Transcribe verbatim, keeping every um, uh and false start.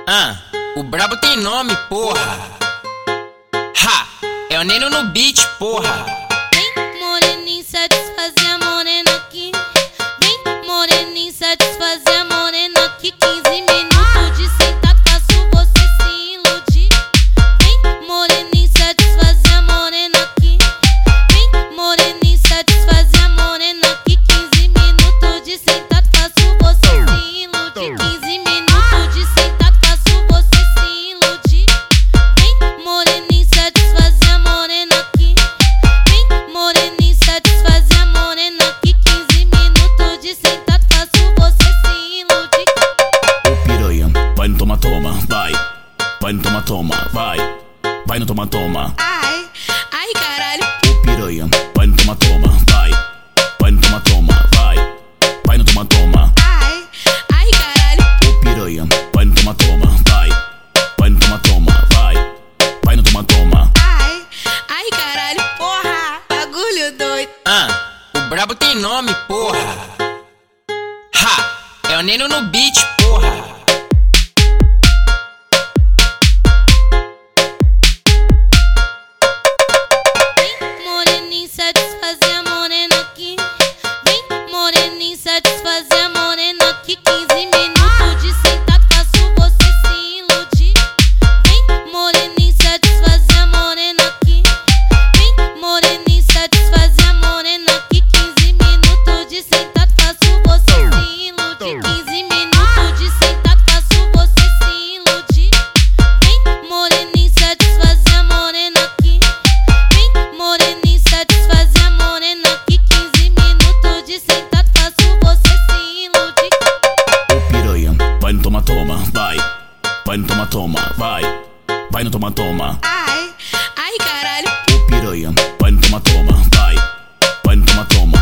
Ah, o brabo tem nome, porra. Ha, é o Neno no beat, porra. Vem, moreninho, satisfazer a morena aqui. Vem, moreninho, satisfazer a morena aqui. quinze minutos de sentado, faço você se iludir. Vem, moreninho, satisfazer a morena aqui. Vem, moreninho, satisfazer a morena aqui. quinze minutos de sentado, faço você se iludir. quinze minutos de sentado, faço você se iludir. Vem, moreninho, satisfazer a morena aqui. Vem, moreninho, satisfazer a morena aqui. quinze minutos de sentado, faço você se iludir. Ô piranha, vai no toma toma, vai. Vai no toma toma, vai. Vai no toma toma. Ai, ai caralho. Ô piranha, vai no toma toma, vai. Vai no toma toma, vai. Vai no toma toma. Ai, ai caralho. Ô piranha, vai no toma toma, vai. Vai no toma toma, vai. Vai no toma toma. Ai, ai caralho. Porra, bagulho doido. Ah, o brabo tem nome, porra. Ha, é o Neno no beat, porra. Vem, moreninho, satisfazer a morena aqui. Vem, moreninho, satisfazer a morena aqui. quinze minutos de sentado, faço você se iludir. Vem, moreninho, satisfazer a morena aqui. Vem, moreninho, satisfazer a morena aqui. quinze minutos de sentado, faço você se iludir. quinze minutos de sentado, faço você se iludir. Vem, moreninho, satisfazer a morena aqui. Vem, moreninho, satisfazer a morena aqui. quinze minutos de sentado, faço você se iludir. Ô piranha, vai no toma toma, vai. Vai no toma toma, vai. Vai no toma toma. Ai, ai caralho. Ô piranha, vai no toma toma, vai. Vai no toma toma.